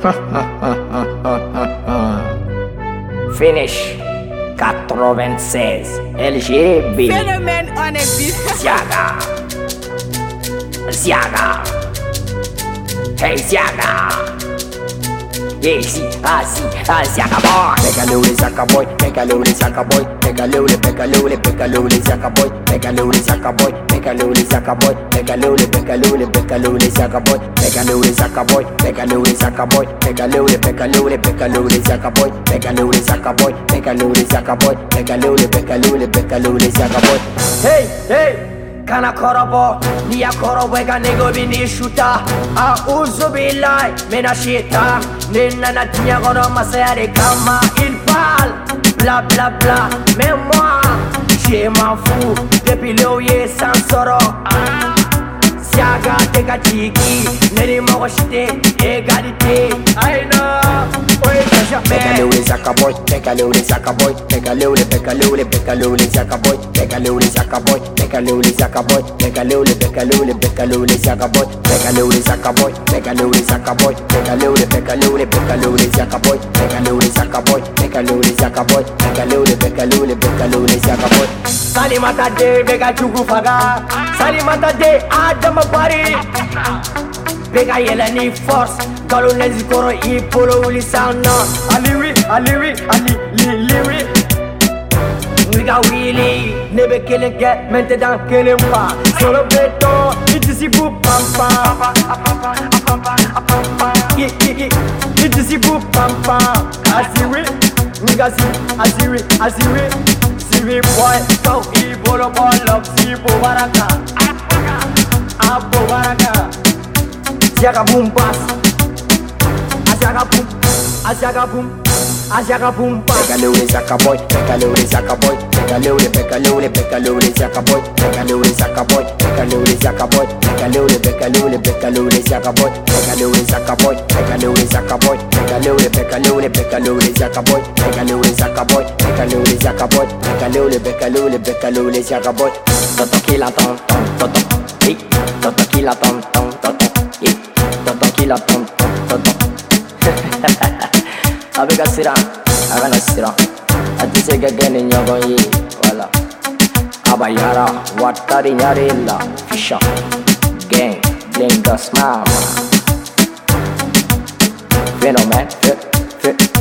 Finish 96 LGB Phénomène on est vif. Ziaga Ziaga Hey Ziaga Yes, Ziaga boy Pegalule Ziaga boy Pegalule Ziaga boy Pegalule Ziaga boy Pegalule Ziaga boy Pegalule Ziaga boy Pegalule Ziaga boy Pegalule Ziaga boy Pegalule Ziaga boy Pegalule Ziaga boy Pegalule Ziaga boy Pegalule Ziaga boy Pegalule Ziaga boy Hey, hey Kana korobo, niya korobwega nego bini shuta A'udhu billahi minashaitan Nina natinya goro masayari kama il parle Bla bla bla, mais moi je m'en fous Depuis le oye sans soro Ziaga teka chiki, neri mogo shite Égalité, I know Pegalule Ziaga boy, Pegalule Ziaga boy Pegalule Ziaga boy Pegalule Ziaga boy Pegalule Ziaga boy Pegalule Ziaga boy Pegalule Ziaga boy Pegalule Ziaga boy Pegalule Ziaga boy Pegalule Ziaga boy Pegalule Ziaga boy Pegalule Ziaga boy Salimata de bega chugu faga Salimata de adama bari Bega yela ni force Kalu nezi koro ipolo uli sound Aliwi liwi Nigga Willy Nebe killing get mente dan killing pa Solo beto Itisi bu pampa Itisi bu pampa Asiwi Nigga asiwi Siwi boy So ibolo bolo Sibo baraka Abo baraka Ziaga boom bass Ziaga boom bass Pegalule Ziaga boy Pegalule Ziaga boy Pegalule Ziaga boy Pegalule Ziaga boy Pegalule Ziaga boy Pegalule Ziaga boy Pegalule Ziaga boy Pegalule Ziaga boy Pegalule Ziaga boy Pegalule Ziaga boy Pegalule Ziaga boy Pegalule Ziaga boy Toto kila ton toto Hey Toto kila ton toto Hey Toto kila ton toto Abega sira Agana sira Atise gagene nyogo yi Wala Abayara Watari nyarela Fisha Gang Bling the smile Phénomène